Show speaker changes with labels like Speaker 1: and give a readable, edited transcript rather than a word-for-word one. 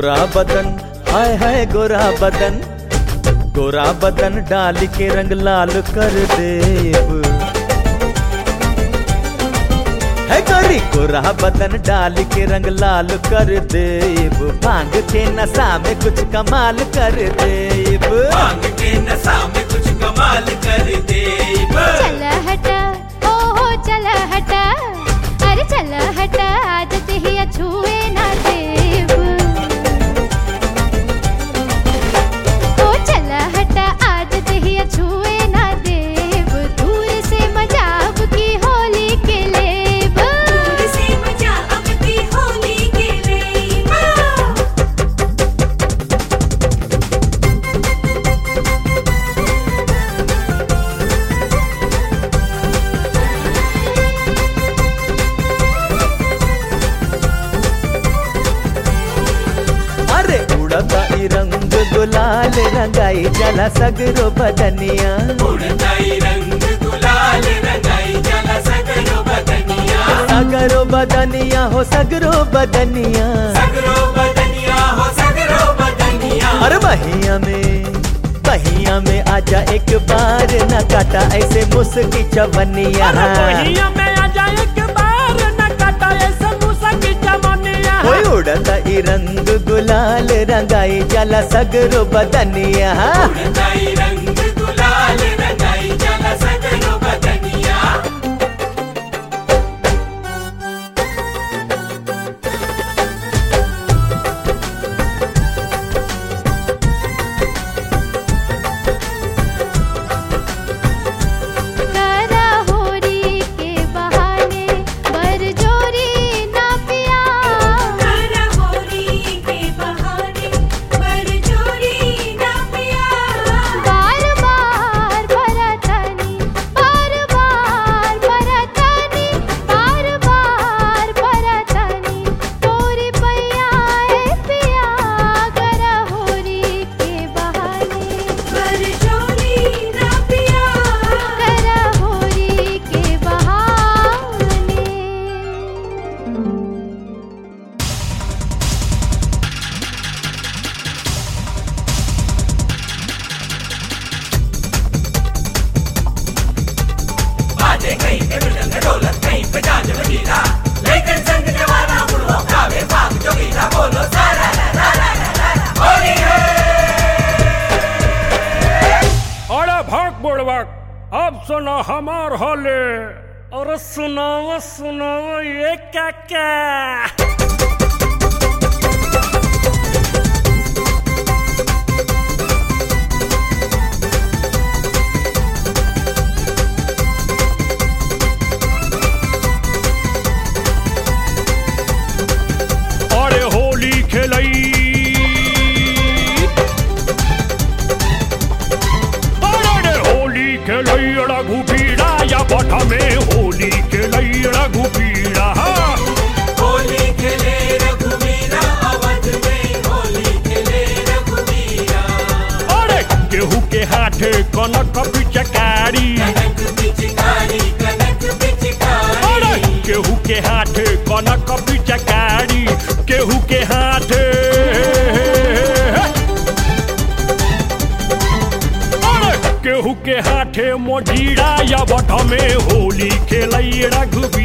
Speaker 1: गोरा बदन हाय हाय गोरा बदन, गोरा बदन डाल के रंग लाल कर देव। है गोरी गोरा बदन डाल के रंग लाल कर देव, भांग के नशा में कुछ कमाल कर देव,
Speaker 2: भांग के नशा में कुछ कमाल कर देव।
Speaker 3: चल हटा ओ चल हटा, अरे चल हटा आदत ही छुए ना देव। ओ चल हटा आदत ही छुए ना देव, दूर से मजा अब की होली के लेब, दूर से मजा अब की होली के लेब।
Speaker 1: अरे उड़ता ई रंग गुलाल रंगाई जला सगरो बदनिया,
Speaker 2: उड़ता ही रंग गुलाल रंगाई जला सगरो बदनिया,
Speaker 1: सगरो बदनिया हो सगरो बदनिया,
Speaker 2: सगरो बदनिया हो सगरो बदनिया।
Speaker 1: अरे बहिया में आजा एक बार न काटा ऐसे मुस्की चवनिया,
Speaker 4: बहिया में आजा एक बार न काटा ऐसे मुस्की चवनिया।
Speaker 1: कोई उड़ता ई रंग गुलाल रंगाई जला सगरो बदनिया,
Speaker 2: उड़ता ही रंग गुलाल रंगाई जला सगरो बदनिया।
Speaker 3: करा होरी के बहाने बरजोरी ना पिया, करा होरी के बहाने बरजोरी ना पिया। बार बार बरतनी बार बार बरतनी बार बार बरतनी, तोरी पैया ए पिया। करा होरी के बहाने बरजोरी ना पिया, करा होरी के बहाने।
Speaker 2: बाजे कहीं पे मृदंग ढोलक कहीं पे झांझ मजीरा, लेकिन संग जवाना बुढ़वा गावे फाग जोगीरा। बोलो सारा ला ला ला ला ला ला, होली है।
Speaker 4: अरे भाग बुड़वक, अब सुनो हमार होले। और सुनाओ सुनाओ ये काका। अरे होली खेलई, अरे होली खेलई रघु पीड़ा या बठ में होली खेलई रघु पीड़ा।
Speaker 2: होली खेले रघुवीरा अवध में, होली खेले रघुवीरा।
Speaker 4: अरे गेहूं के हाथे कनक पिचकारी,
Speaker 2: कनक पिचकारी कनक
Speaker 4: अरे
Speaker 2: पिचकारी।
Speaker 4: गेहूं के हाथे कनक पिचकारी, गेहूं के हाथे। अरे गेहूं के हाथे मोजीरा या बठ में होली खेलई रघु